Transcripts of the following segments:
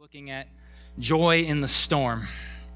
Looking at joy in the storm.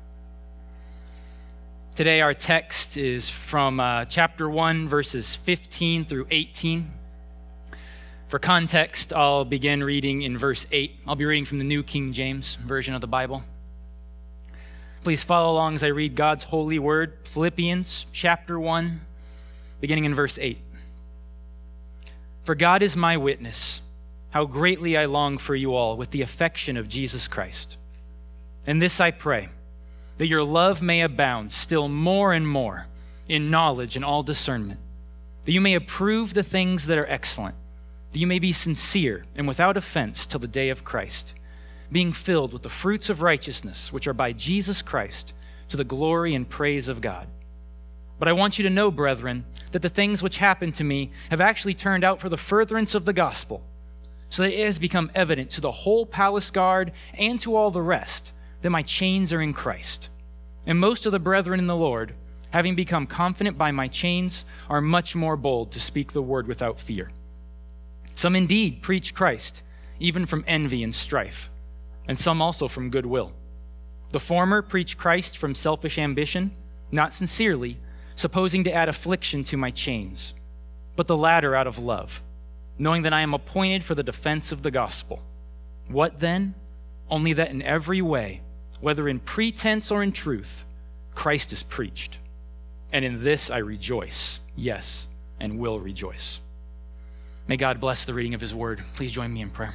Today our text is from chapter 1, verses 15 through 18. For context, I'll begin reading in verse 8. I'll be reading from the New King James Version of the Bible. Please follow along as I read God's holy word, Philippians chapter 1, beginning in verse 8. For God is my witness, how greatly I long for you all with the affection of Jesus Christ. And this I pray, that your love may abound still more and more in knowledge and all discernment, that you may approve the things that are excellent, that you may be sincere and without offense till the day of Christ, being filled with the fruits of righteousness, which are by Jesus Christ, to the glory and praise of God. But I want you to know, brethren, that the things which happened to me have actually turned out for the furtherance of the gospel, so that it has become evident to the whole palace guard and to all the rest that my chains are in Christ. And most of the brethren in the Lord, having become confident by my chains, are much more bold to speak the word without fear. Some indeed preach Christ, even from envy and strife, and some also from goodwill. The former preach Christ from selfish ambition, not sincerely, supposing to add affliction to my chains, but the latter out of love, knowing that I am appointed for the defense of the gospel. What then? Only that in every way, whether in pretense or in truth, Christ is preached. And in this I rejoice, yes, and will rejoice. May God bless the reading of his word. Please join me in prayer.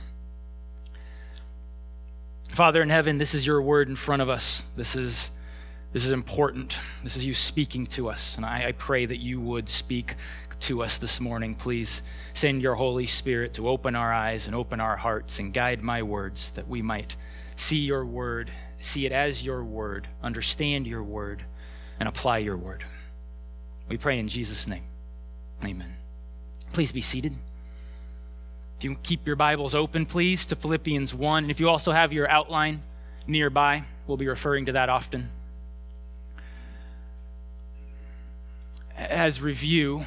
Father in heaven, this is your word in front of us. This is important. This is you speaking to us. And I pray that you would speak to us this morning. Please send your Holy Spirit to open our eyes and open our hearts and guide my words, that we might see your word, see it as your word, understand your word, and apply your word. We pray in Jesus' name. Amen. Please be seated. If you keep your Bibles open, please, to Philippians 1. And if you also have your outline nearby, we'll be referring to that often. As review,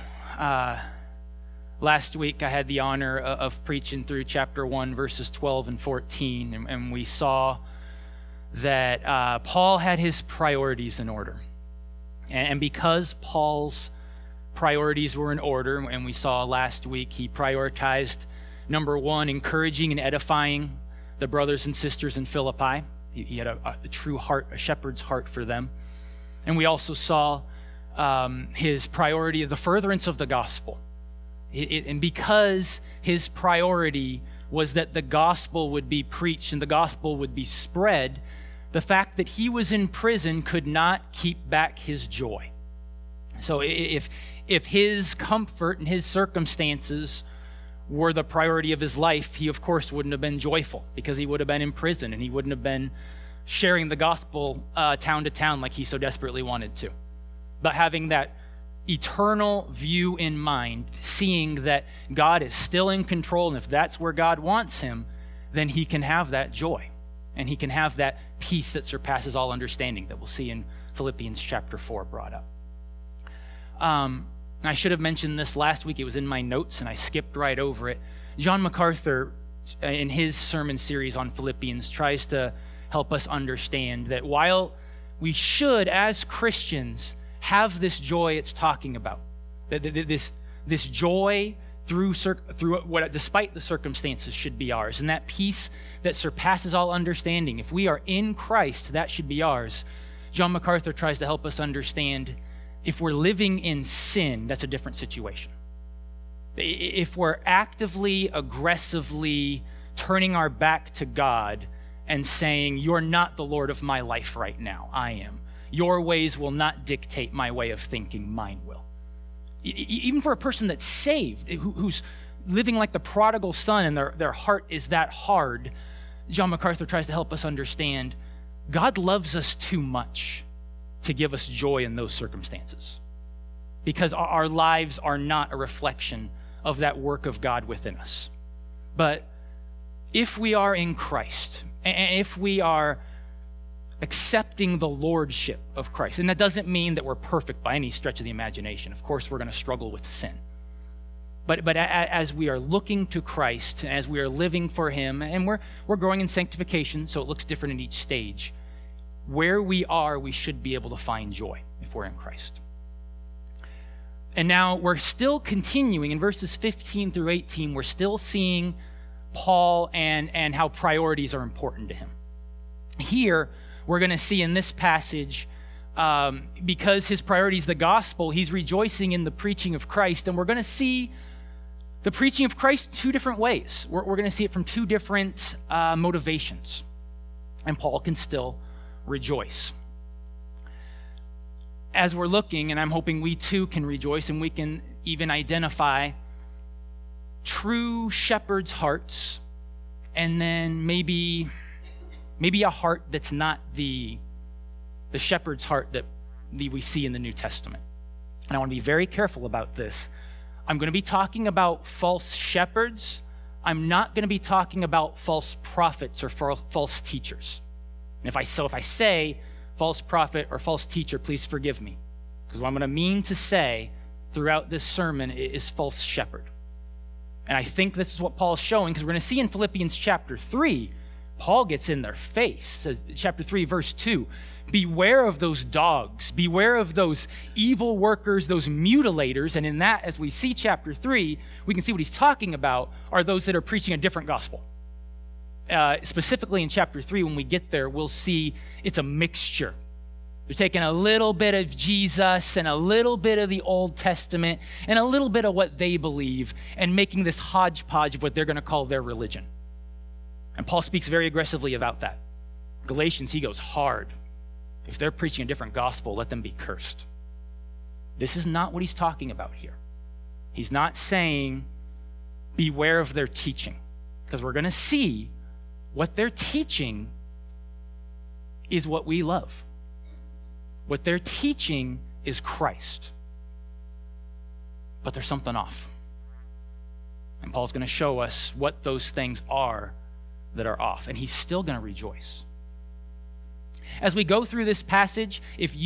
last week I had the honor of preaching through chapter 1, verses 12 and 14, and we saw that Paul had his priorities in order. And because Paul's priorities were in order, and we saw last week, he prioritized, number one, encouraging and edifying the brothers and sisters in Philippi. He had a true heart, a shepherd's heart for them. And we also saw his priority of the furtherance of the gospel. And because his priority was that the gospel would be preached and the gospel would be spread, the fact that he was in prison could not keep back his joy. So if his comfort and his circumstances were the priority of his life, he of course wouldn't have been joyful, because he would have been in prison and he wouldn't have been sharing the gospel town to town like he so desperately wanted to. But having that eternal view in mind, seeing that God is still in control, and if that's where God wants him, then he can have that joy, and he can have that peace that surpasses all understanding that we'll see in Philippians chapter 4 brought up. I should have mentioned this last week. It was in my notes, and I skipped right over it. John MacArthur, in his sermon series on Philippians, tries to help us understand that while we should, as Christians, have this joy it's talking about, this joy through what, despite the circumstances, should be ours, and that peace that surpasses all understanding. If we are in Christ, that should be ours. John MacArthur tries to help us understand, if we're living in sin, that's a different situation. If we're actively, aggressively turning our back to God and saying, "You're not the Lord of my life right now, I am. Your ways will not dictate my way of thinking, mine will." Even for a person that's saved, who's living like the prodigal son and their heart is that hard, John MacArthur tries to help us understand God loves us too much to give us joy in those circumstances, because our lives are not a reflection of that work of God within us. But if we are in Christ, and if we are accepting the lordship of Christ, and that doesn't mean that we're perfect by any stretch of the imagination. Of course, we're going to struggle with sin. But as we are looking to Christ, as we are living for him, and we're growing in sanctification, so it looks different in each stage, where we are, we should be able to find joy if we're in Christ. And now we're still continuing in verses 15 through 18, we're still seeing Paul and how priorities are important to him. Here, we're going to see in this passage, because his priority is the gospel, he's rejoicing in the preaching of Christ, and we're going to see the preaching of Christ two different ways. We're going to see it from two different motivations, and Paul can still rejoice. As we're looking, and I'm hoping we too can rejoice, and we can even identify true shepherds' hearts, and then maybe a heart that's not the shepherd's heart that we see in the New Testament. And I want to be very careful about this. I'm going to be talking about false shepherds. I'm not going to be talking about false prophets or false teachers. And if I say false prophet or false teacher, please forgive me. Because what I'm going to mean to say throughout this sermon is false shepherd. And I think this is what Paul's showing, because we're going to see in Philippians chapter 3, Paul gets in their face. Says, chapter 3, verse 2, beware of those dogs, beware of those evil workers, those mutilators. And in that, as we see chapter 3, we can see what he's talking about are those that are preaching a different gospel. Specifically in chapter 3, when we get there, we'll see it's a mixture. They're taking a little bit of Jesus and a little bit of the Old Testament and a little bit of what they believe and making this hodgepodge of what they're going to call their religion. And Paul speaks very aggressively about that. Galatians, he goes hard. If they're preaching a different gospel, let them be cursed. This is not what he's talking about here. He's not saying beware of their teaching, because we're going to see what they're teaching is what we love. What they're teaching is Christ. But there's something off. And Paul's going to show us what those things are that are off. And he's still going to rejoice. As we go through this passage,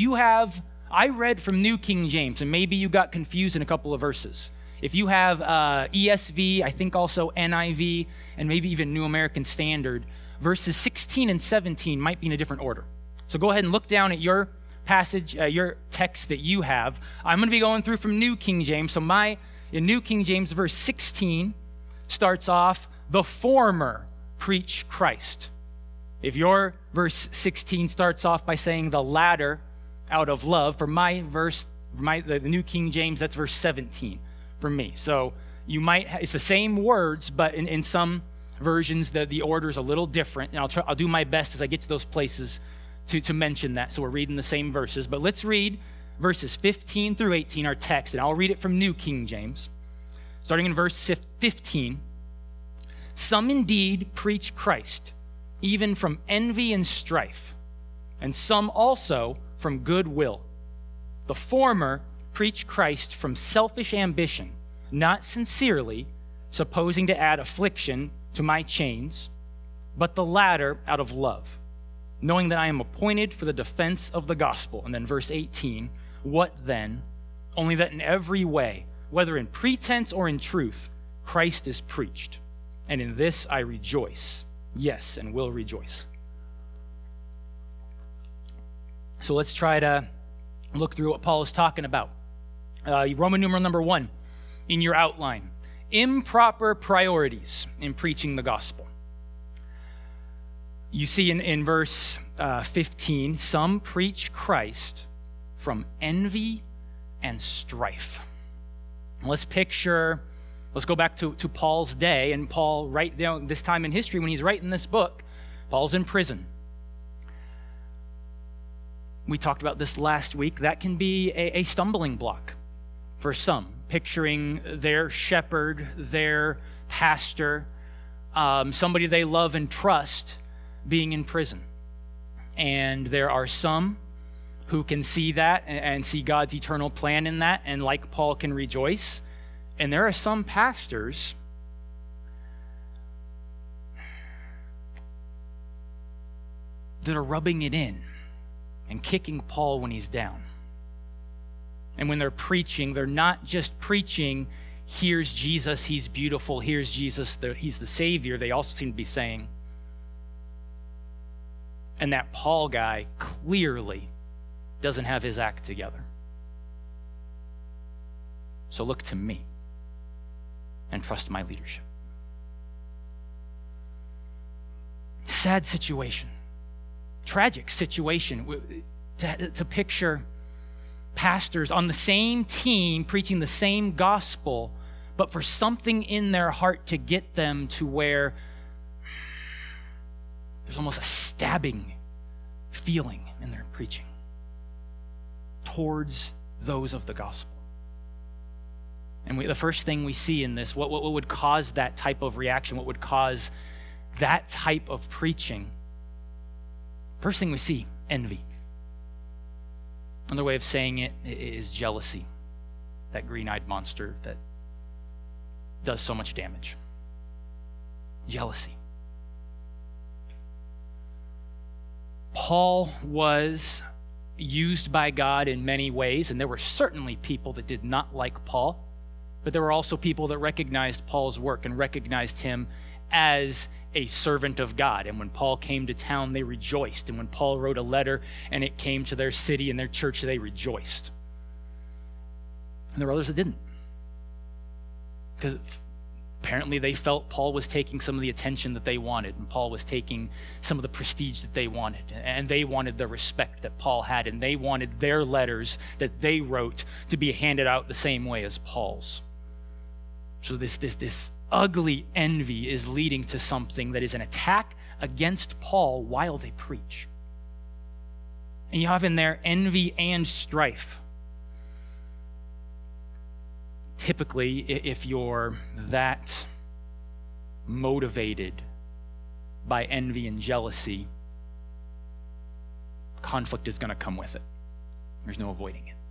I read from New King James, and maybe you got confused in a couple of verses. If you have ESV, I think also NIV, and maybe even New American Standard, verses 16 and 17 might be in a different order. So go ahead and look down at your passage, your text that you have. I'm going to be going through from New King James. So in New King James, verse 16 starts off, the former preach Christ. If your verse 16 starts off by saying the latter out of love, for my verse, the New King James, that's verse 17 for me. So it's the same words, but in some versions, the order is a little different. And I'll do my best as I get to those places to mention that, so we're reading the same verses. But let's read verses 15 through 18, our text, and I'll read it from New King James. Starting in verse 15, some indeed preach Christ, even from envy and strife, and some also from good will. The former preach Christ from selfish ambition, not sincerely, supposing to add affliction to my chains, but the latter out of love, knowing that I am appointed for the defense of the gospel. And then verse 18, what then? Only that in every way, whether in pretense or in truth, Christ is preached. And in this I rejoice, yes, and will rejoice. So let's try to look through what Paul is talking about. Roman numeral number 1 in your outline. Improper priorities in preaching the gospel. You see in verse 15, some preach Christ from envy and strife. Let's go back to Paul's day, and Paul, right down this time in history when he's writing this book, Paul's in prison. We talked about this last week. That can be a stumbling block for some, picturing their shepherd, their pastor, somebody they love and trust being in prison. And there are some who can see that and see God's eternal plan in that, and like Paul can rejoice. And there are some pastors that are rubbing it in and kicking Paul when he's down. And when they're preaching, they're not just preaching, here's Jesus, he's beautiful, here's Jesus, he's the Savior, they also seem to be saying. And that Paul guy clearly doesn't have his act together. So look to me and trust my leadership. Sad situation, tragic situation to picture pastors on the same team preaching the same gospel, but for something in their heart to get them to where there's almost a stabbing feeling in their preaching towards those of the gospel. And the first thing we see in this, what would cause that type of reaction, what would cause that type of preaching? First thing we see, envy. Another way of saying it is jealousy, that green-eyed monster that does so much damage. Jealousy. Paul was used by God in many ways, and there were certainly people that did not like Paul, but there were also people that recognized Paul's work and recognized him as a servant of God. And when Paul came to town, they rejoiced. And when Paul wrote a letter and it came to their city and their church, they rejoiced. And there were others that didn't. Because apparently they felt Paul was taking some of the attention that they wanted, and Paul was taking some of the prestige that they wanted. And they wanted the respect that Paul had, and they wanted their letters that they wrote to be handed out the same way as Paul's. So this ugly envy is leading to something that is an attack against Paul while they preach. And you have in there envy and strife. Typically, if you're that motivated by envy and jealousy, conflict is going to come with it. There's no avoiding it.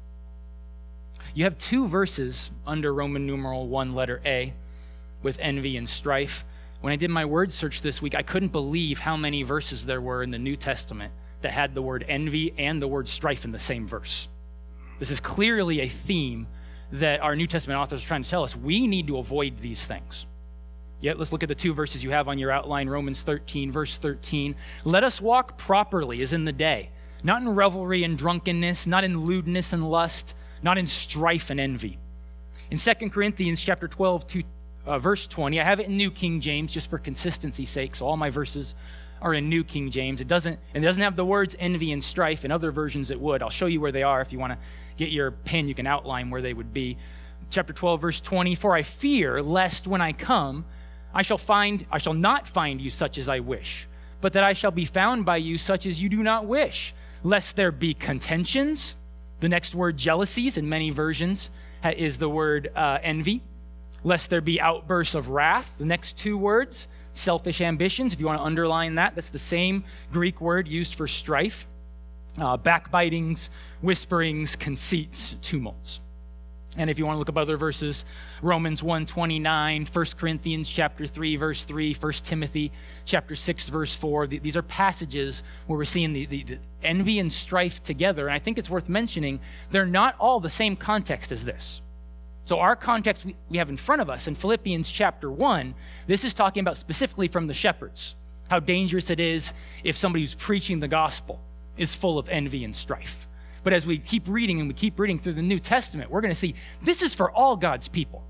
You have two verses under Roman numeral 1, letter A, with envy and strife. When I did my word search this week, I couldn't believe how many verses there were in the New Testament that had the word envy and the word strife in the same verse. This is clearly a theme that our New Testament authors are trying to tell us. We need to avoid these things. Yet, let's look at the two verses you have on your outline. Romans 13, verse 13. Let us walk properly as in the day, not in revelry and drunkenness, not in lewdness and lust, not in strife and envy. In 2 Corinthians chapter 12, verse 20, I have it in New King James just for consistency's sake, so all my verses are in New King James. It doesn't have the words envy and strife. In other versions it would. I'll show you where they are. If you want to get your pen, you can outline where they would be. Chapter 12, verse 20, for I fear lest when I come, I shall not find you such as I wish, but that I shall be found by you such as you do not wish, lest there be contentions. The next word, jealousies, in many versions is the word envy. Lest there be outbursts of wrath. The next two words, selfish ambitions. If you want to underline that, that's the same Greek word used for strife. Backbitings, whisperings, conceits, tumults. And if you want to look up other verses, Romans 1:29, 1 Corinthians chapter 3, verse 3, 1 Timothy chapter 6, verse 4. These are passages where we're seeing the envy and strife together. And I think it's worth mentioning, they're not all the same context as this. So our context we have in front of us in Philippians chapter 1, this is talking about specifically from the shepherds, how dangerous it is if somebody who's preaching the gospel is full of envy and strife. But as we keep reading and we keep reading through the New Testament, we're going to see this is for all God's people.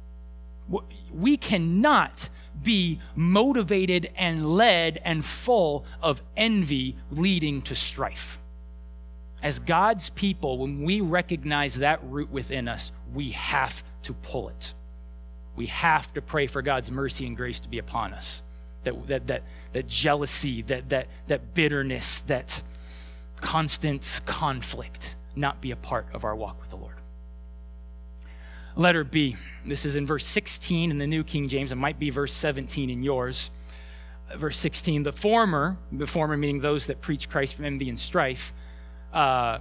We cannot be motivated and led and full of envy leading to strife. As God's people, when we recognize that root within us, we have to pull it. We have to pray for God's mercy and grace to be upon us. That jealousy, that bitterness, that constant conflict not be a part of our walk with the Lord. Letter B, this is in verse 16 in the New King James. It might be verse 17 in yours. Verse 16, the former meaning those that preach Christ from envy and strife, the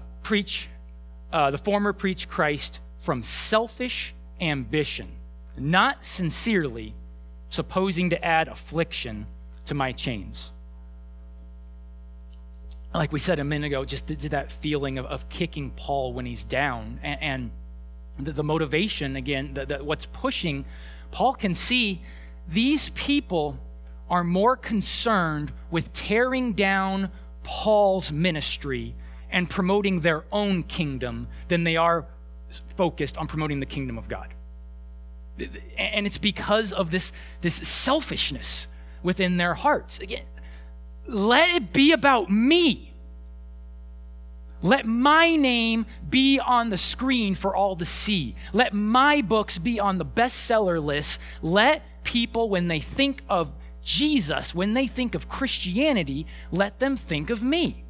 former preach Christ from selfish ambition, not sincerely, supposing to add affliction to my chains. Like we said a minute ago, just that feeling of kicking Paul when he's down. And the motivation, again, what's pushing, Paul can see these people are more concerned with tearing down Paul's ministry and promoting their own kingdom than they are focused on promoting the kingdom of God. And it's because of this selfishness within their hearts. Again, let it be about me. Let my name be on the screen for all to see. Let my books be on the bestseller list. Let people, when they think of Jesus, when they think of Christianity, let them think of me.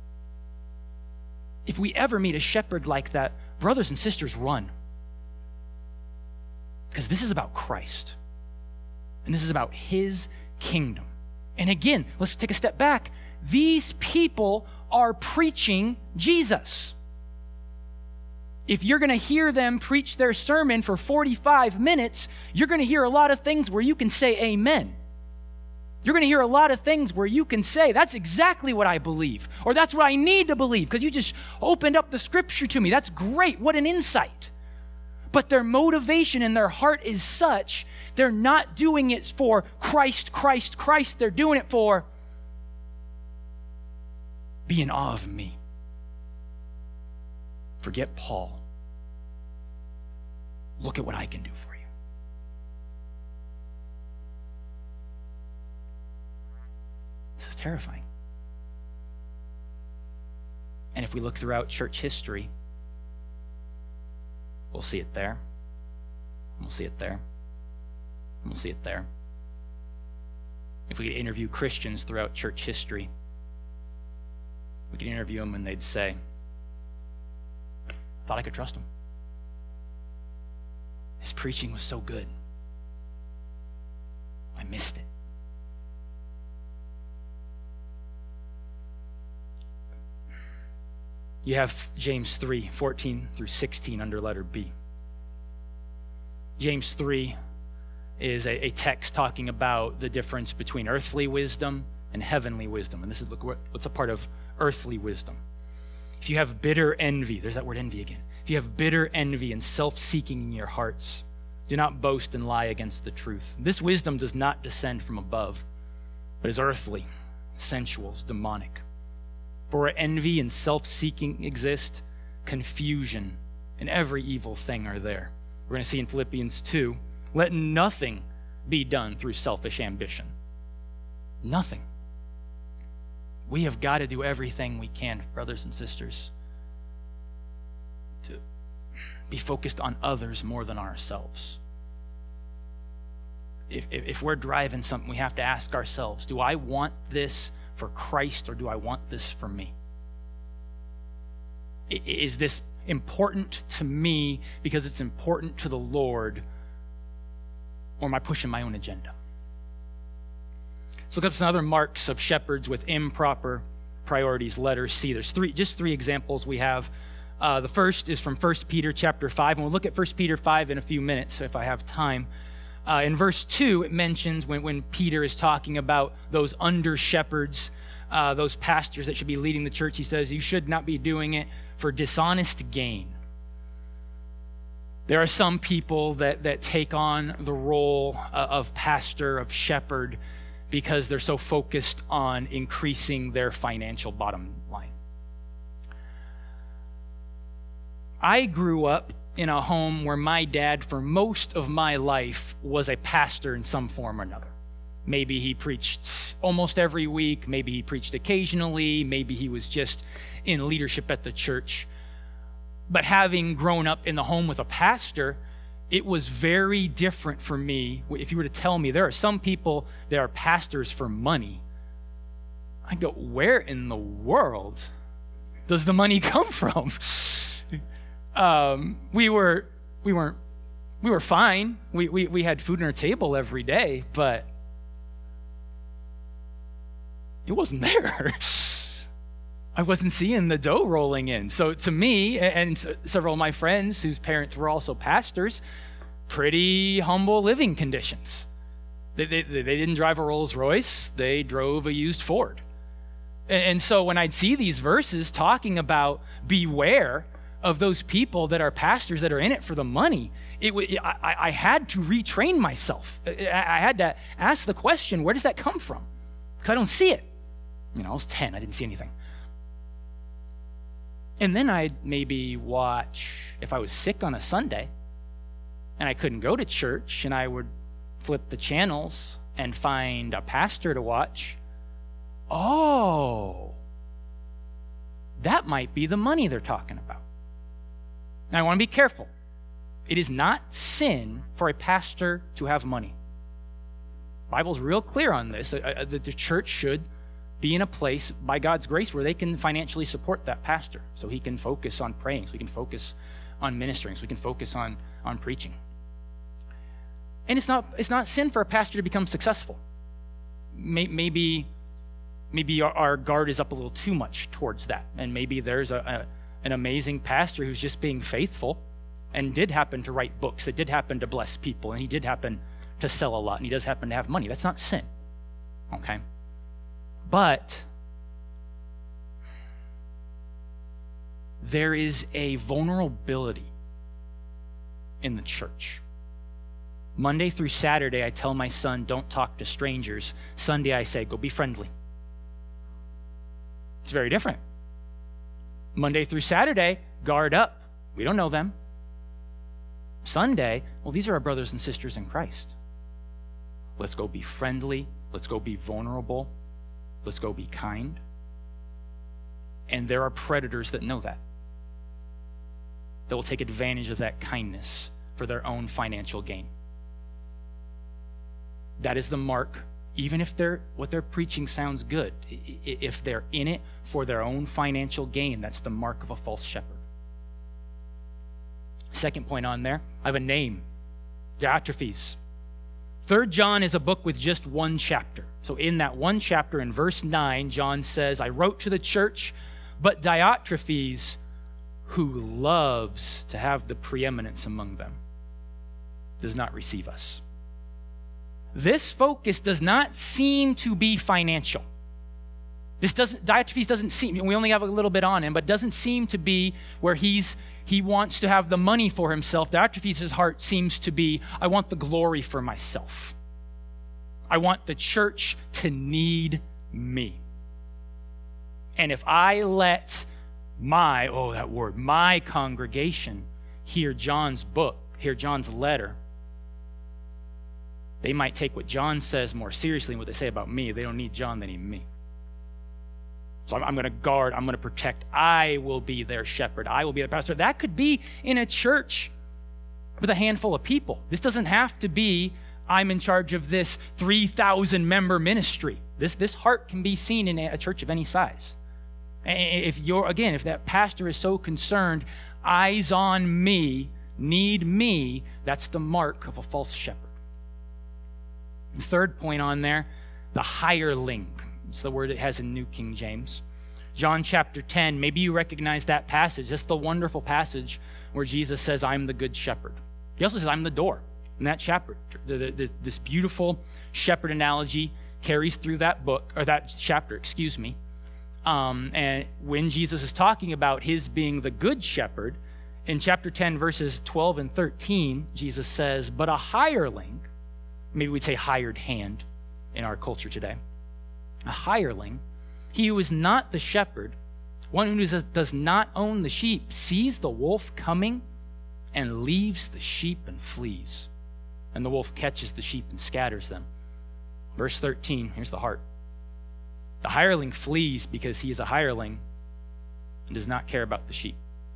If we ever meet a shepherd like that, brothers and sisters, run. Because this is about Christ. And this is about his kingdom. And again, let's take a step back. These people are preaching Jesus. If you're going to hear them preach their sermon for 45 minutes, you're going to hear a lot of things where you can say amen. You're going to hear a lot of things where you can say, that's exactly what I believe, or that's what I need to believe, because you just opened up the scripture to me. That's great. What an insight. But their motivation in their heart is such, they're not doing it for Christ, Christ, Christ. They're doing it for be in awe of me. Forget Paul. Look at what I can do for you. This is terrifying. And if we look throughout church history, we'll see it there. We'll see it there. We'll see it there. If we could interview Christians throughout church history, we could interview them and they'd say, I thought I could trust him. His preaching was so good. I missed it. You have James 3, 14 through 16 under letter B. James 3 is a text talking about the difference between earthly wisdom and heavenly wisdom. And this is what's a part of earthly wisdom. If you have bitter envy, there's that word envy again. If you have bitter envy and self-seeking in your hearts, do not boast and lie against the truth. This wisdom does not descend from above, but is earthly, sensual, demonic. For where envy and self-seeking exist, confusion and every evil thing are there. We're going to see in Philippians 2, let nothing be done through selfish ambition. Nothing. We have got to do everything we can, brothers and sisters, to be focused on others more than ourselves. If we're driving something, we have to ask ourselves, do I want this for Christ or do I want this for me? Is this important to me because it's important to the Lord, or am I pushing my own agenda? Let's look up some other marks of shepherds with improper priorities, letter C. There's just three examples we have. The first is from 1 Peter chapter 5, and we'll look at 1 Peter 5 in a few minutes if I have time. In verse 2, it mentions when Peter is talking about those under-shepherds, those pastors that should be leading the church, he says, you should not be doing it for dishonest gain. There are some people that take on the role of pastor, of shepherd, because they're so focused on increasing their financial bottom line. I grew up in a home where my dad, for most of my life, was a pastor in some form or another. Maybe he preached almost every week, maybe he preached occasionally, maybe he was just in leadership at the church. But having grown up in the home with a pastor, it was very different for me. If you were to tell me there are some people that are pastors for money, I go, where in the world does the money come from? We were fine. We had food on our table every day, but it wasn't there. I wasn't seeing the dough rolling in. So to me, and several of my friends whose parents were also pastors, pretty humble living conditions. They didn't drive a Rolls Royce. They drove a used Ford. And so when I'd see these verses talking about beware of those people that are pastors that are in it for the money, I had to retrain myself. I had to ask the question, where does that come from? Because I don't see it. I was 10, I didn't see anything. And then I'd maybe watch, if I was sick on a Sunday and I couldn't go to church, and I would flip the channels and find a pastor to watch. Oh, that might be the money they're talking about. Now, I want to be careful. It is not sin for a pastor to have money. The Bible's real clear on this. The church should be in a place, by God's grace, where they can financially support that pastor so he can focus on praying, so he can focus on ministering, so he can focus on preaching. And it's not sin for a pastor to become successful. Maybe our guard is up a little too much towards that, and maybe there's an amazing pastor who's just being faithful and did happen to write books, that did happen to bless people, and he did happen to sell a lot, and he does happen to have money. That's not sin, okay? But there is a vulnerability in the church. Monday through Saturday, I tell my son, don't talk to strangers. Sunday, I say, go be friendly. It's very different. Monday through Saturday, guard up. We don't know them. Sunday, well, these are our brothers and sisters in Christ. Let's go be friendly. Let's go be vulnerable. Let's go be kind. And there are predators that know that will take advantage of that kindness for their own financial gain. That is the mark, even if what they're preaching sounds good. If they're in it for their own financial gain, that's the mark of a false shepherd. Second point on there, I have a name, Diotrephes. 3 John is a book with just one chapter. So in that one chapter, in verse 9, John says, I wrote to the church, but Diotrephes, who loves to have the preeminence among them, does not receive us. This focus does not seem to be financial. Diotrephes doesn't seem, we only have a little bit on him, but doesn't seem to be where he wants to have the money for himself. Diotrephes' heart seems to be, I want the glory for myself. I want the church to need me. And if I let my congregation hear John's book, hear John's letter, they might take what John says more seriously than what they say about me. They don't need John, they need me. So I'm going to guard, I'm going to protect. I will be their shepherd. I will be their pastor. That could be in a church with a handful of people. This doesn't have to be, I'm in charge of this 3,000 member ministry. This heart can be seen in a church of any size. If that pastor is so concerned, eyes on me, need me, that's the mark of a false shepherd. The third point on there, the hireling. It's the word it has in New King James. John chapter 10, maybe you recognize that passage. That's the wonderful passage where Jesus says, I'm the good shepherd. He also says, I'm the door. In that chapter, this beautiful shepherd analogy carries through that book, or that chapter, and when Jesus is talking about his being the good shepherd, in chapter 10, verses 12 and 13, Jesus says, but a hireling, maybe we'd say hired hand in our culture today, a hireling, he who is not the shepherd, one who does not own the sheep, sees the wolf coming and leaves the sheep and flees. And the wolf catches the sheep and scatters them. Verse 13, here's the heart. The hireling flees because he is a hireling and does not care about the sheep.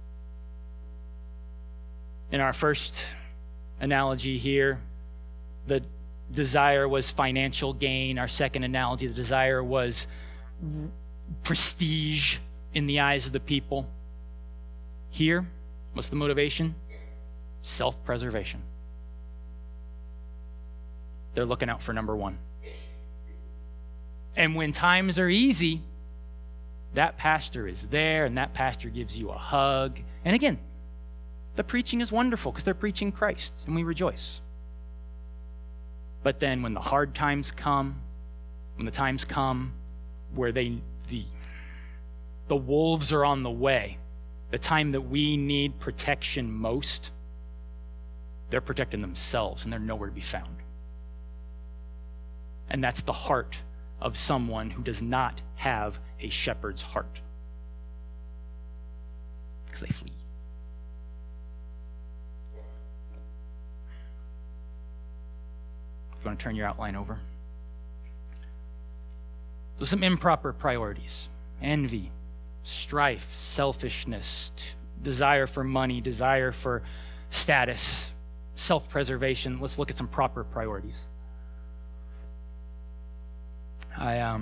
In our first analogy here, the desire was financial gain. Our second analogy, the desire was prestige in the eyes of the people. Here, what's the motivation? Self-preservation. They're looking out for number one. And when times are easy, that pastor is there and that pastor gives you a hug. And again, the preaching is wonderful because they're preaching Christ and we rejoice. But then when the hard times come, when the times come where the wolves are on the way, the time that we need protection most, they're protecting themselves and they're nowhere to be found. And that's the heart of someone who does not have a shepherd's heart. Because they flee. If you want to turn your outline over. So some improper priorities: envy, strife, selfishness, desire for money, desire for status, self-preservation. Let's look at some proper priorities. I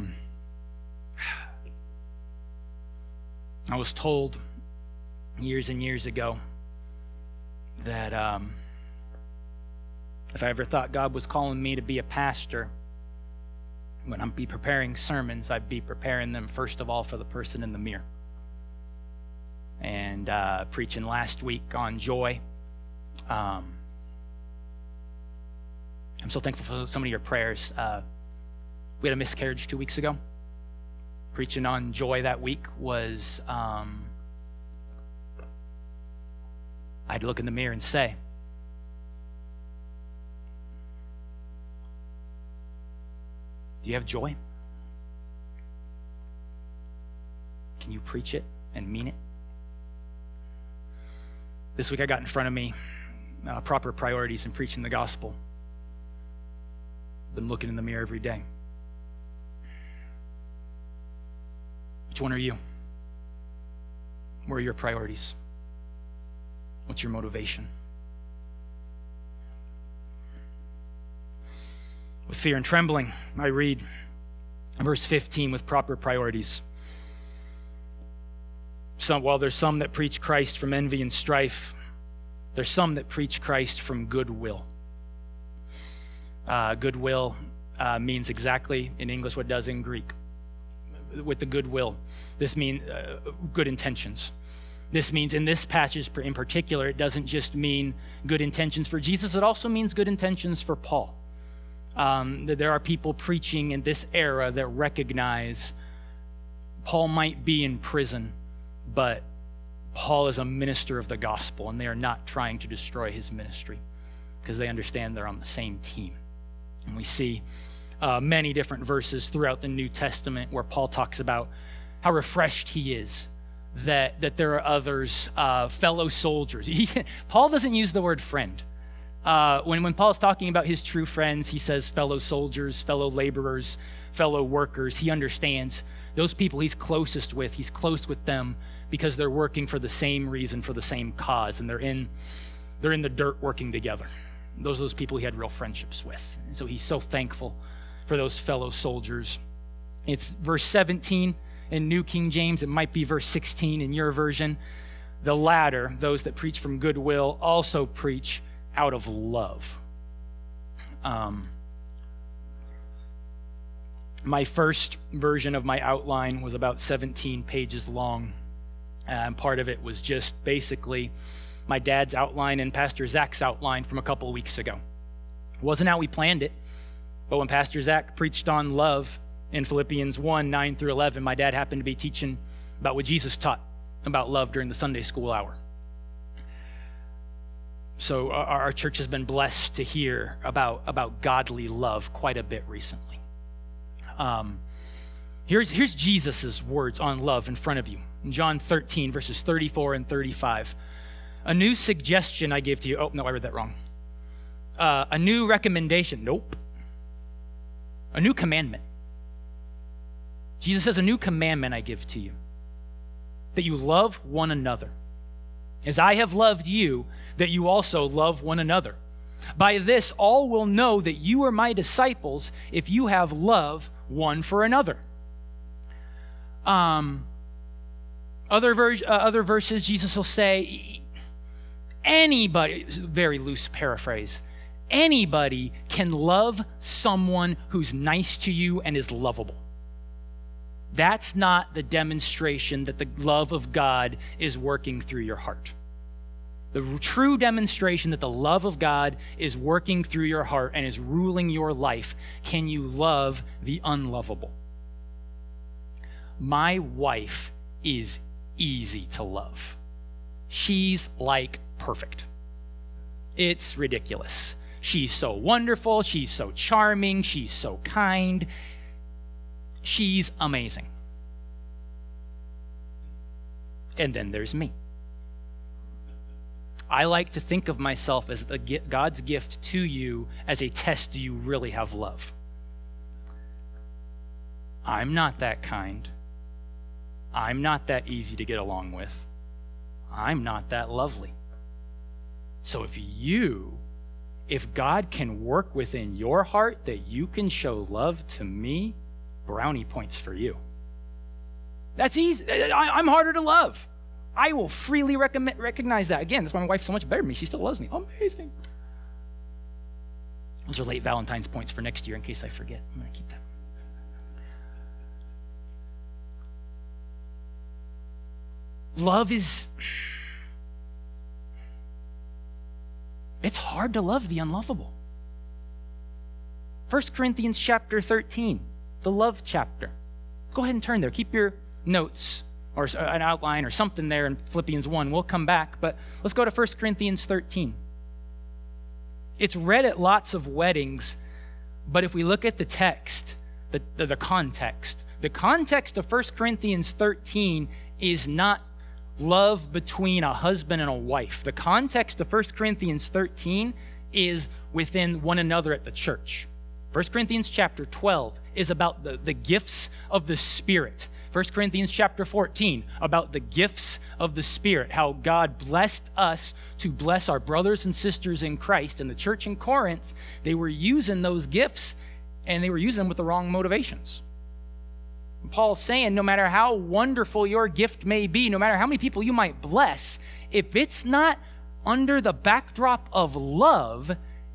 was told years and years ago that if I ever thought God was calling me to be a pastor, when I'd be preparing sermons, I'd be preparing them first of all for the person in the mirror. And preaching last week on joy. I'm so thankful for some of your prayers. We had a miscarriage 2 weeks ago. Preaching on joy that week was, I had to look in the mirror and say, do you have joy? Can you preach it and mean it? This week I got in front of me proper priorities in preaching the gospel. Been looking in the mirror every day. Which one are you? Where are your priorities? What's your motivation? With fear and trembling, I read verse 15 with proper priorities. While there's some that preach Christ from envy and strife, there's some that preach Christ from goodwill. Goodwill means exactly in English what it does in Greek. With the goodwill, this means good intentions. This means in this passage in particular, it doesn't just mean good intentions for Jesus, it also means good intentions for Paul. There are people preaching in this era that recognize Paul might be in prison, but Paul is a minister of the gospel, and they are not trying to destroy his ministry because they understand they're on the same team. And we see many different verses throughout the New Testament where Paul talks about how refreshed he is that there are others, fellow soldiers. Paul doesn't use the word friend. When Paul's talking about his true friends, he says fellow soldiers, fellow laborers, fellow workers. He understands those people he's closest with. He's close with them because they're working for the same reason, for the same cause, and they're in the dirt working together. Those are those people he had real friendships with. And so he's so thankful for those fellow soldiers. It's verse 17 in New King James. It might be verse 16 in your version. The latter, those that preach from goodwill, also preach out of love. My first version of my outline was about 17 pages long. And part of it was just basically my dad's outline and Pastor Zach's outline from a couple of weeks ago. It wasn't how we planned it, but when Pastor Zach preached on love in Philippians 1, 9 through 11, my dad happened to be teaching about what Jesus taught about love during the Sunday school hour. So our church has been blessed to hear about godly love quite a bit recently. Here's Jesus' words on love in front of you. In John 13, verses 34 and 35. A new suggestion I give to you. Oh, no, I read that wrong. A new recommendation. Nope. A new commandment. Jesus says, a new commandment I give to you, that you love one another. As I have loved you, that you also love one another. By this, all will know that you are my disciples if you have love one for another. Other verses, Jesus will say, anybody, very loose paraphrase, anybody can love someone who's nice to you and is lovable. That's not the demonstration that the love of God is working through your heart. The true demonstration that the love of God is working through your heart and is ruling your life, can you love the unlovable? My wife is easy to love. she's like perfect. It's ridiculous. She's so wonderful. She's so charming. She's so kind. She's amazing. And then there's me. I like to think of myself as God's gift to you as a test. Do you really have love? I'm not that kind. I'm not that easy to get along with. I'm not that lovely. So if God can work within your heart that you can show love to me, brownie points for you. That's easy. I'm harder to love. I will freely recognize that. Again, that's why my wife's so much better than me. She still loves me. Amazing. Those are late Valentine's points for next year in case I forget. I'm going to keep that. Love is... It's hard to love the unlovable. 1 Corinthians chapter 13, the love chapter. Go ahead and turn there. Keep your notes or an outline or something there in Philippians 1. We'll come back, but let's go to 1 Corinthians 13. It's read at lots of weddings, but if we look at the text, the context of 1 Corinthians 13 is not love between a husband and a wife. The context of 1 Corinthians 13 is within one another at the church. 1 Corinthians chapter 12 is about the gifts of the Spirit. 1 Corinthians chapter 14 about the gifts of the Spirit, how God blessed us to bless our brothers and sisters in Christ. In the church in Corinth, they were using those gifts and they were using them with the wrong motivations. Paul's saying no matter how wonderful your gift may be, no matter how many people you might bless, if it's not under the backdrop of love,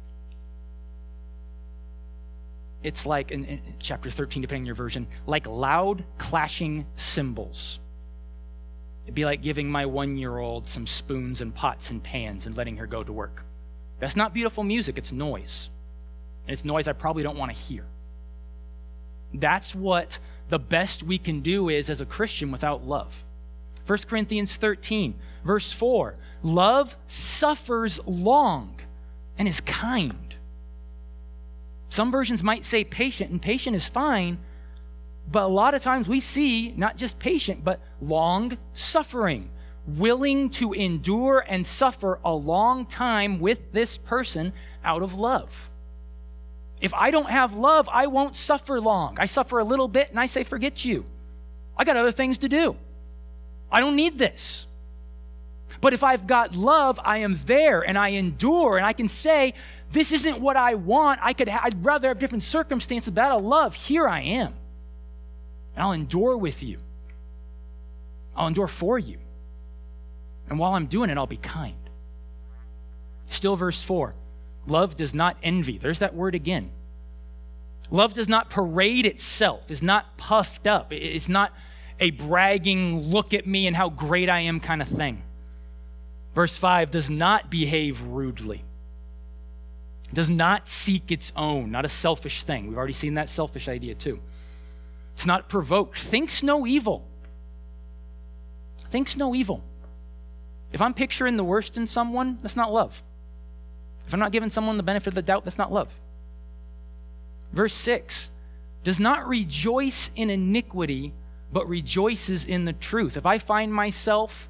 it's like, in chapter 13, depending on your version, like loud clashing cymbals. It'd be like giving my 1-year-old some spoons and pots and pans and letting her go to work. That's not beautiful music, it's noise. And it's noise I probably don't want to hear. That's what the best we can do is as a Christian without love. 1 Corinthians 13, verse 4, love suffers long and is kind. Some versions might say patient, and patient is fine, but a lot of times we see not just patient, but long suffering, willing to endure and suffer a long time with this person out of love. If I don't have love, I won't suffer long. I suffer a little bit and I say, forget you. I got other things to do. I don't need this. But if I've got love, I am there and I endure and I can say, this isn't what I want. I'd rather have different circumstances, but out of love, here I am. And I'll endure with you. I'll endure for you. And while I'm doing it, I'll be kind. Still verse 4. Love does not envy. There's that word again. Love does not parade itself, is not puffed up. It's not a bragging, look at me and how great I am kind of thing. Verse 5, does not behave rudely. Does not seek its own, not a selfish thing. We've already seen that selfish idea too. It's not provoked. Thinks no evil. Thinks no evil. If I'm picturing the worst in someone, that's not love. If I'm not giving someone the benefit of the doubt, that's not love. Verse 6, does not rejoice in iniquity, but rejoices in the truth. If I find myself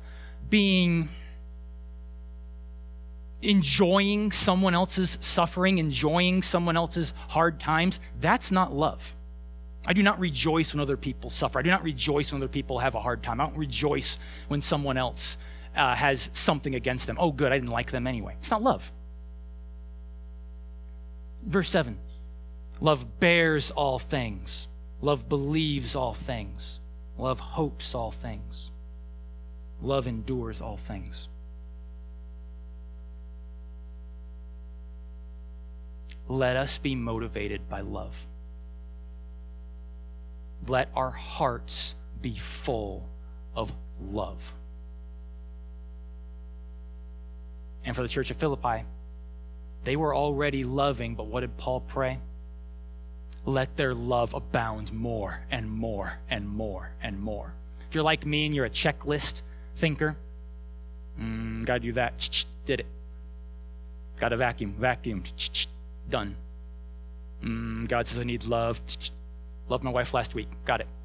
enjoying someone else's suffering, enjoying someone else's hard times, that's not love. I do not rejoice when other people suffer. I do not rejoice when other people have a hard time. I don't rejoice when someone else has something against them. Oh, good, I didn't like them anyway. It's not love. Verse 7, love bears all things. Love believes all things. Love hopes all things. Love endures all things. Let us be motivated by love. Let our hearts be full of love. And for the church of Philippi, they were already loving, but what did Paul pray? Let their love abound more and more and more and more. If you're like me and you're a checklist thinker, Gotta do that. Did it. Gotta vacuum. Done. God says I need love. Loved my wife last week. Got it.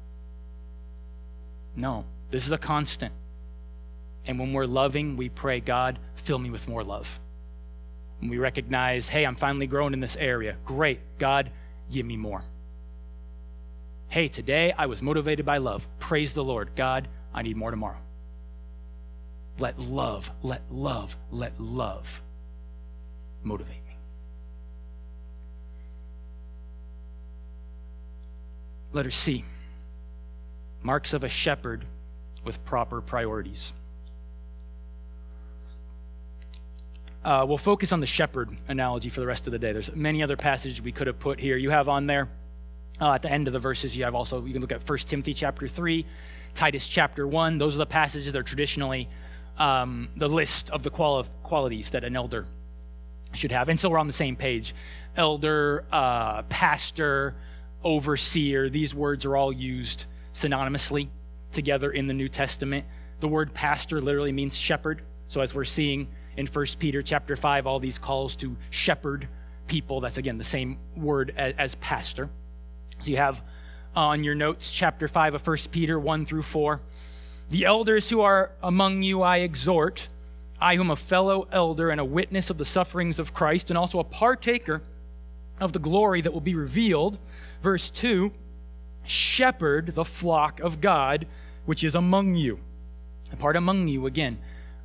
No, this is a constant. And when we're loving, we pray, God, fill me with more love. When we recognize, hey, I'm finally growing in this area. Great. God, give me more. Hey, today I was motivated by love. Praise the Lord. God, I need more tomorrow. Let love motivate me. Letter C, marks of a shepherd with proper priorities. We'll focus on the shepherd analogy for the rest of the day. There's many other passages we could have put here. You have on there, at the end of the verses, you can look at 1 Timothy chapter 3, Titus chapter 1. Those are the passages that are traditionally the list of the qualities that an elder should have. And so we're on the same page. Elder, pastor, overseer, these words are all used synonymously together in the New Testament. The word pastor literally means shepherd. So as we're seeing in 1 Peter chapter 5, all these calls to shepherd people, that's again the same word as pastor. So you have on your notes chapter 5 of 1 Peter 1 through 4. The elders who are among you I exhort, I whom a fellow elder and a witness of the sufferings of Christ and also a partaker of the glory that will be revealed. Verse 2, shepherd the flock of God, which is among you. The part among you, again.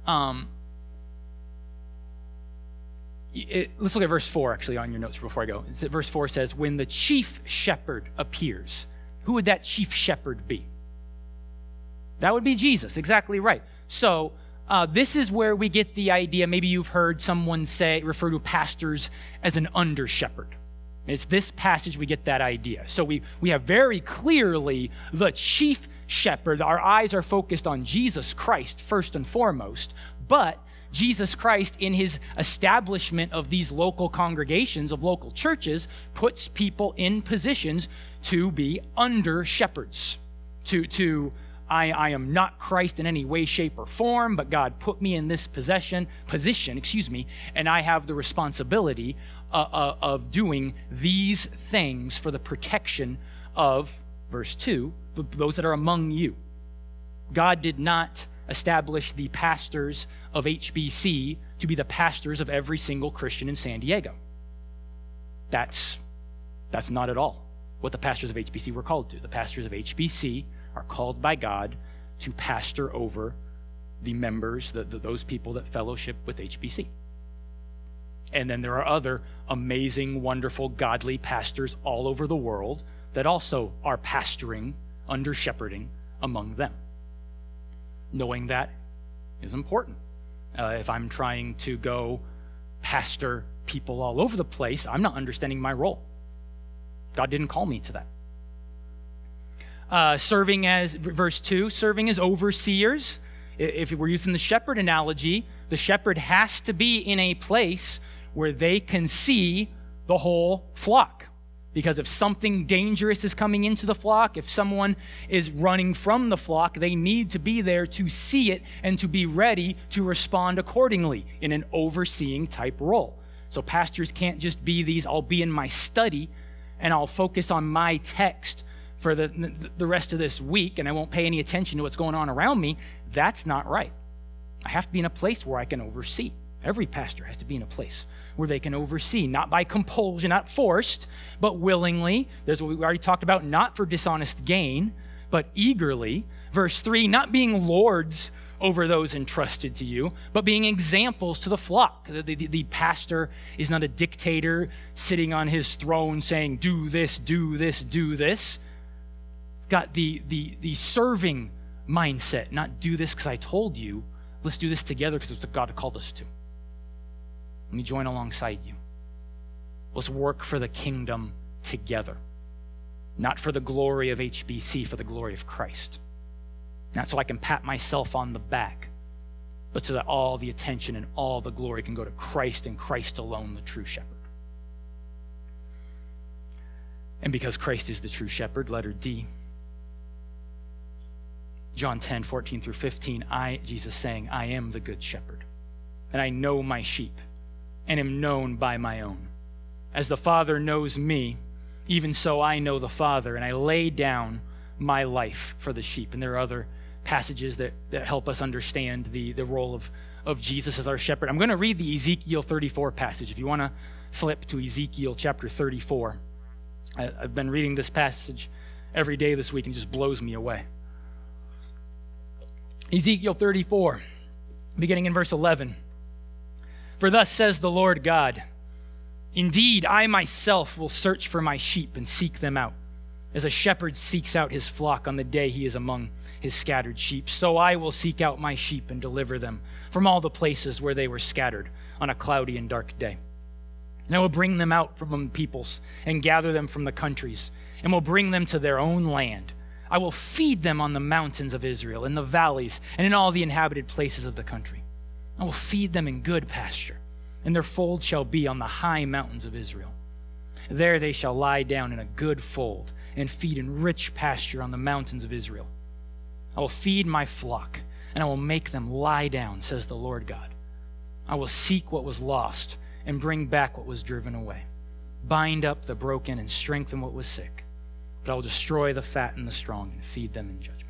Let's look at verse 4, actually, on your notes before I go. Verse 4 says, when the chief shepherd appears, who would that chief shepherd be? That would be Jesus, exactly right. So this is where we get the idea, maybe you've heard someone refer to pastors as an under-shepherd. It's this passage we get that idea. So we have very clearly the chief shepherd. Our eyes are focused on Jesus Christ first and foremost, but Jesus Christ, in his establishment of these local congregations, of local churches, puts people in positions to be under shepherds. I am not Christ in any way, shape, or form, but God put me in this position, and I have the responsibility of doing these things for the protection of, verse 2, those that are among you. God did not establish the pastors of HBC to be the pastors of every single Christian in San Diego. That's not at all what the pastors of HBC were called to. The pastors of HBC are called by God to pastor over the members, those people that fellowship with HBC. And then there are other amazing, wonderful, godly pastors all over the world that also are pastoring, under shepherding among them. Knowing that is important. If I'm trying to go pastor people all over the place, I'm not understanding my role. God didn't call me to that. Serving as, verse 2, serving as overseers. If we're using the shepherd analogy, the shepherd has to be in a place where they can see the whole flock. Because if something dangerous is coming into the flock, if someone is running from the flock, they need to be there to see it and to be ready to respond accordingly in an overseeing type role. So pastors can't just be these, I'll be in my study and I'll focus on my text for the rest of this week and I won't pay any attention to what's going on around me. That's not right. I have to be in a place where I can oversee. Every pastor has to be in a place where they can oversee, not by compulsion, not forced, but willingly. There's what we already talked about, not for dishonest gain, but eagerly. Verse 3, not being lords over those entrusted to you, but being examples to the flock. The pastor is not a dictator sitting on his throne saying, do this, do this, do this. Got the serving mindset, not do this because I told you. Let's do this together because it's what God called us to. Let me join alongside you. Let's work for the kingdom together. Not for the glory of HBC, for the glory of Christ. Not so I can pat myself on the back, but so that all the attention and all the glory can go to Christ and Christ alone, the true shepherd. And because Christ is the true shepherd, letter D, John 10, 14 through 15, Jesus saying, I am the good shepherd, and I know my sheep, and am known by my own. As the Father knows me, even so I know the Father, and I lay down my life for the sheep. And there are other passages that help us understand the role of Jesus as our shepherd. I'm going to read the Ezekiel 34 passage. If you want to flip to Ezekiel chapter 34. I've been reading this passage every day this week, and it just blows me away. Ezekiel 34, beginning in verse 11. For thus says the Lord God, indeed, I myself will search for my sheep and seek them out. As a shepherd seeks out his flock on the day he is among his scattered sheep, so I will seek out my sheep and deliver them from all the places where they were scattered on a cloudy and dark day. And I will bring them out from among peoples and gather them from the countries, and will bring them to their own land. I will feed them on the mountains of Israel, in the valleys, and in all the inhabited places of the country. I will feed them in good pasture, and their fold shall be on the high mountains of Israel. There they shall lie down in a good fold, and feed in rich pasture on the mountains of Israel. I will feed my flock, and I will make them lie down, says the Lord God. I will seek what was lost, and bring back what was driven away. Bind up the broken, and strengthen what was sick. But I will destroy the fat and the strong, and feed them in judgment.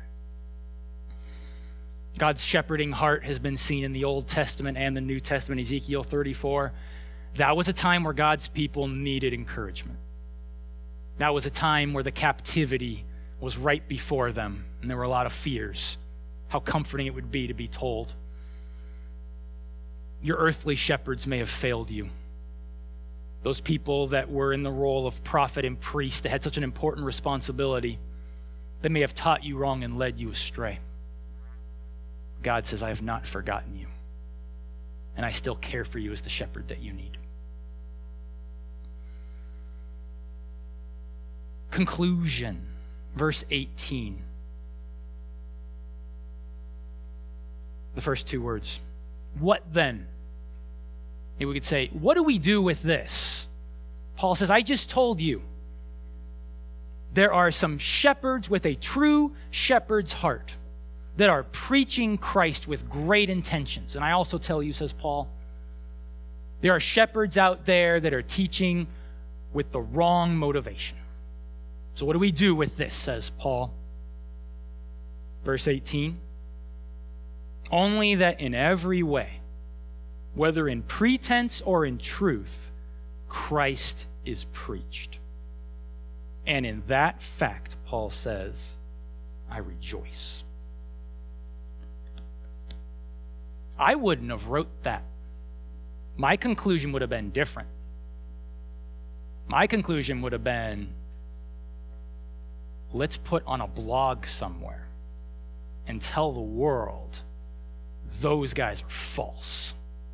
God's shepherding heart has been seen in the Old Testament and the New Testament. Ezekiel 34, that was a time where God's people needed encouragement. That was a time where the captivity was right before them, and there were a lot of fears. How comforting it would be to be told, your earthly shepherds may have failed you. Those people that were in the role of prophet and priest that had such an important responsibility, they may have taught you wrong and led you astray. God says, I have not forgotten you, and I still care for you as the shepherd that you need. Conclusion, verse 18. The first two words. What then? Maybe we could say, what do we do with this? Paul says, I just told you. There are some shepherds with a true shepherd's heart that are preaching Christ with great intentions. And I also tell you, says Paul, there are shepherds out there that are teaching with the wrong motivation. So what do we do with this, says Paul? Verse 18. Only that in every way, whether in pretense or in truth, Christ is preached. And in that fact, Paul says, I rejoice. I wouldn't have wrote that. My conclusion would have been different. My conclusion would have been, let's put on a blog somewhere and tell the world those guys are false.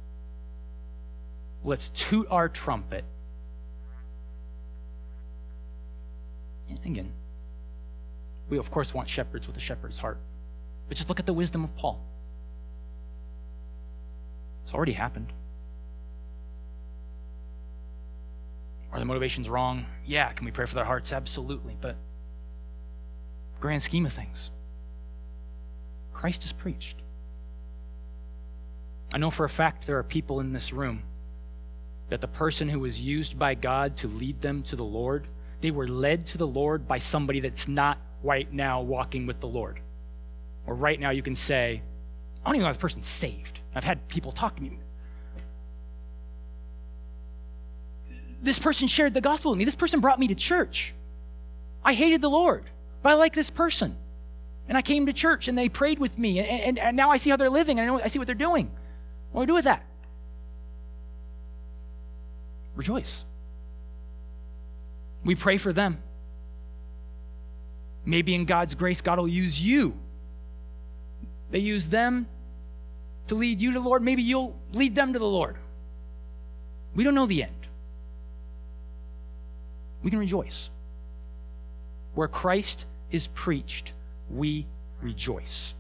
Let's toot our trumpet. And again, we of course want shepherds with a shepherd's heart. But just look at the wisdom of Paul. It's already happened. Are the motivations wrong? Yeah. Can we pray for their hearts? Absolutely. But grand scheme of things, Christ is preached. I know for a fact there are people in this room that the person who was used by God to lead them to the Lord, they were led to the Lord by somebody that's not right now walking with the Lord. Or right now you can say, I don't even know if this person's saved. I've had people talk to me. This person shared the gospel with me. This person brought me to church. I hated the Lord, but I like this person. And I came to church and they prayed with me. And now I see how they're living and I see what they're doing. What do I do with that? Rejoice. We pray for them. Maybe in God's grace, God will use you. They use them to lead you to the Lord. Maybe you'll lead them to the Lord. We don't know the end. We can rejoice. Where Christ is preached, we rejoice.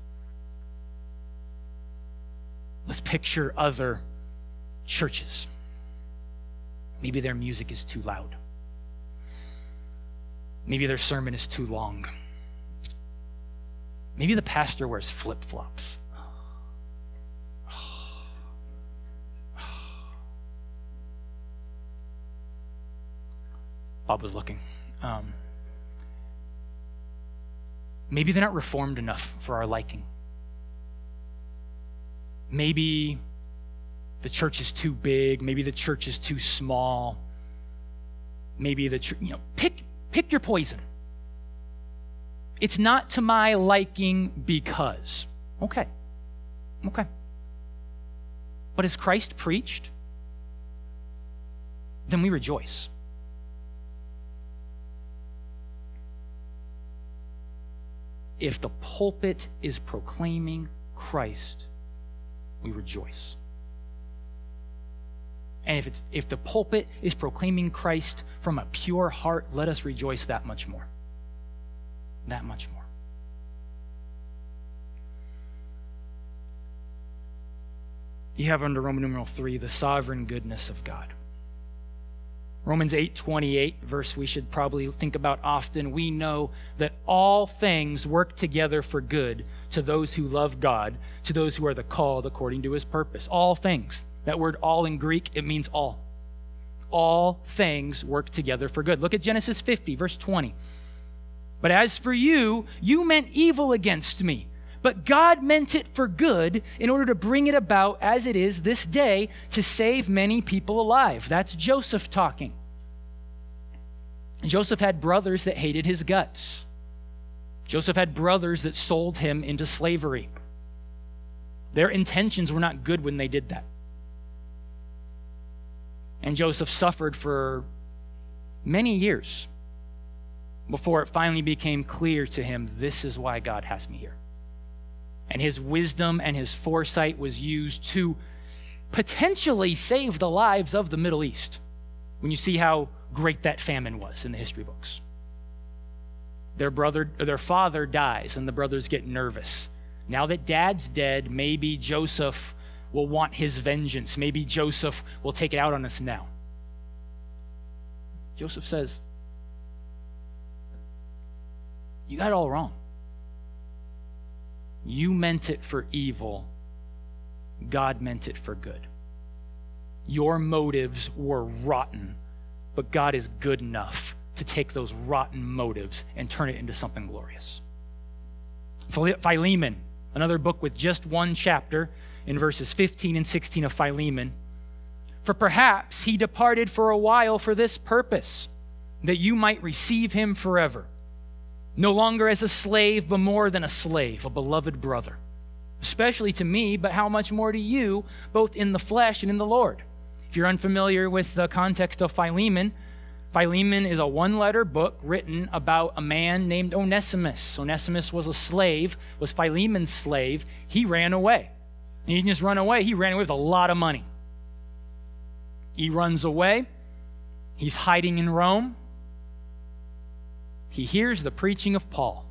Let's picture other churches. Maybe their music is too loud. Maybe their sermon is too long. Maybe the pastor wears flip-flops. Bob was looking. Maybe they're not reformed enough for our liking. Maybe the church is too big. Maybe the church is too small. Maybe the church, pick your poison. It's not to my liking because. Okay. But as Christ preached, then we rejoice. If the pulpit is proclaiming Christ, we rejoice. And if the pulpit is proclaiming Christ from a pure heart, let us rejoice that much more. That much more. You have under Roman numeral 3, the sovereign goodness of God. Romans 8:28, verse we should probably think about often. We know that all things work together for good to those who love God, to those who are the called according to his purpose. All things. That word all in Greek, it means all. All things work together for good. Look at Genesis 50, verse 20. But as for you, you meant evil against me, but God meant it for good in order to bring it about as it is this day to save many people alive. That's Joseph talking. Joseph had brothers that hated his guts. Joseph had brothers that sold him into slavery. Their intentions were not good when they did that. And Joseph suffered for many years before it finally became clear to him, this is why God has me here. And his wisdom and his foresight was used to potentially save the lives of the Middle East. When you see how great that famine was in the history books. Their father dies and the brothers get nervous. Now that dad's dead, maybe Joseph will want his vengeance. Maybe Joseph will take it out on us now. Joseph says, you got it all wrong. You meant it for evil. God meant it for good. Your motives were rotten, but God is good enough to take those rotten motives and turn it into something glorious. Philemon, another book with just one chapter, in verses 15 and 16 of Philemon. For perhaps he departed for a while for this purpose, that you might receive him forever, no longer as a slave, but more than a slave, a beloved brother, especially to me, but how much more to you, both in the flesh and in the Lord. If you're unfamiliar with the context of Philemon, Philemon is a one-letter book written about a man named Onesimus. Onesimus was a slave, was Philemon's slave. He ran away. He didn't just run away, he ran away with a lot of money. He runs away. He's hiding in Rome. He hears the preaching of Paul.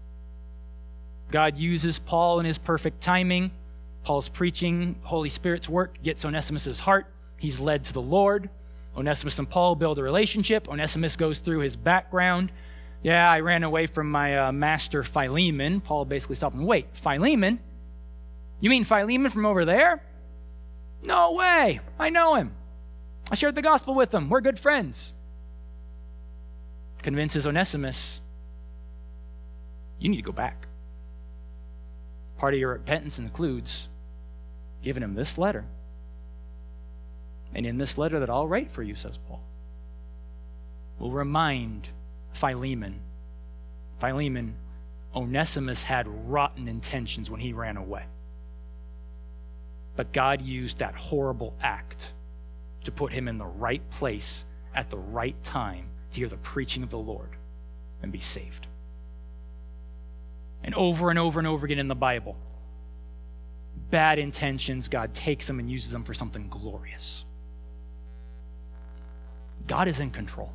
God uses Paul in his perfect timing. Paul's preaching, Holy Spirit's work, gets Onesimus' heart. He's led to the Lord. Onesimus and Paul build a relationship. Onesimus goes through his background. Yeah, I ran away from my master Philemon. Paul basically stopped him. Wait, Philemon? You mean Philemon from over there? No way. I know him. I shared the gospel with him. We're good friends. Convinces Onesimus, you need to go back. Part of your repentance includes giving him this letter. And in this letter that I'll write for you, says Paul, will remind Philemon, Onesimus had rotten intentions when he ran away. But God used that horrible act to put him in the right place at the right time to hear the preaching of the Lord and be saved. And over and over and over again in the Bible, bad intentions, God takes them and uses them for something glorious. God is in control.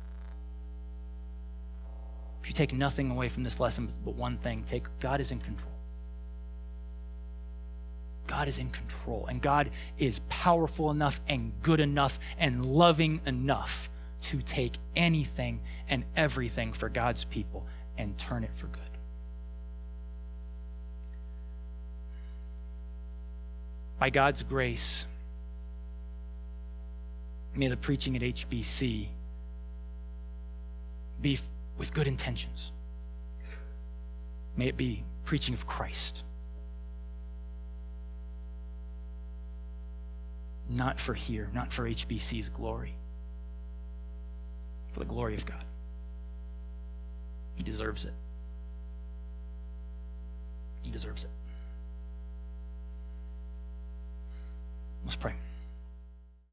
If you take nothing away from this lesson but one thing, God is in control. God is in control, and God is powerful enough and good enough and loving enough to take anything and everything for God's people and turn it for good. by God's grace, may the preaching at HBC be with good intentions. May it be preaching of Christ. Not for here, not for HBC's glory, for the glory of God. He deserves it. He deserves it. Let's pray.